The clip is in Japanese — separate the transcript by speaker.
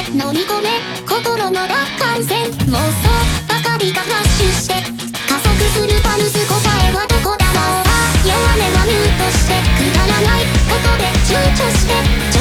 Speaker 1: 飲み込め心の奪還戦、妄想ばかりがフラッシュして加速するパルス、答えはどこだろう。弱音はミュートしてくだらないことで躊躇して